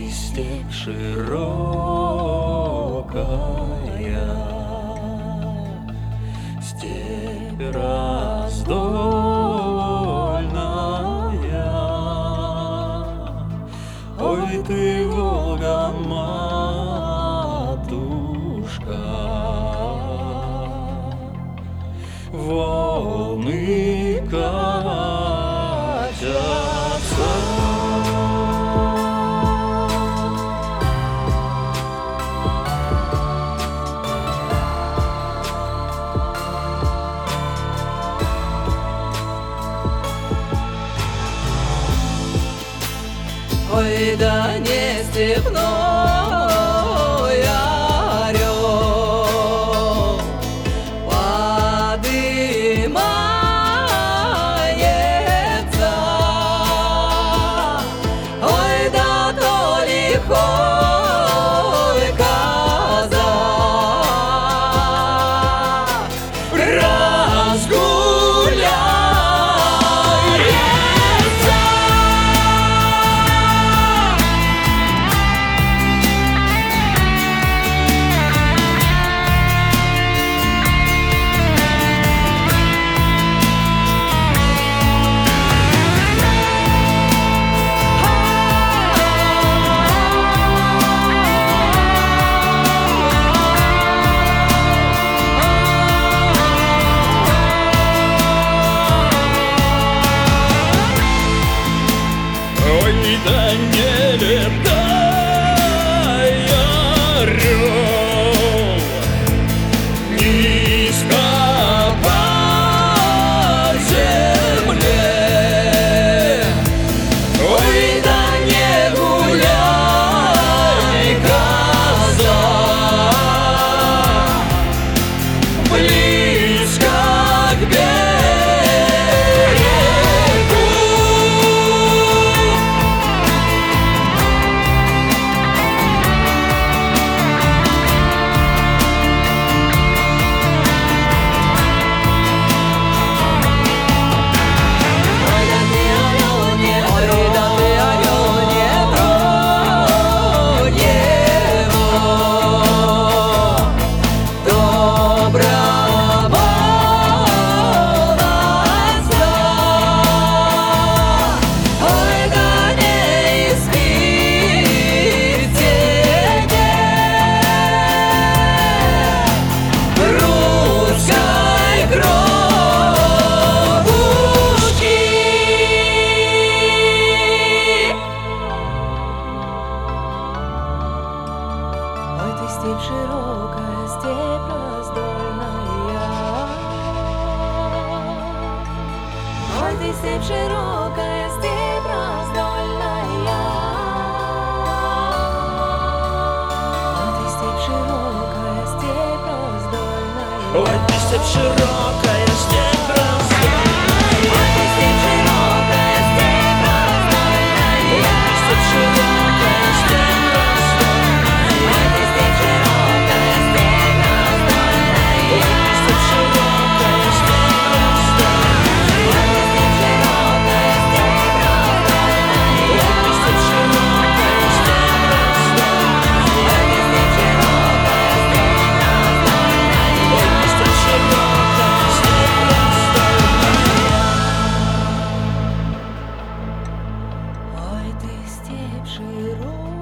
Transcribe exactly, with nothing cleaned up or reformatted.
ты степь широкая, степь раздольная. Ой, ты, Волга, матушка, волны катятся. Ой, да не степной орел подымается. Ой, да то лихой казак разгуляется. Ой, да не летай, орел, низко по земле. Ой, да не гуляй, казак, близко к берегу. Степь широкая, степь раздольная. Ой, ты степь широкая, степь раздольная. Ой, ты степь широкая, степь раздольная. Ой, ты степь широкая, степь раздольная. Ой, ты степь широкая, степь раздольная. Ой, ты степь широкая, степь Ой, ты степь широкая.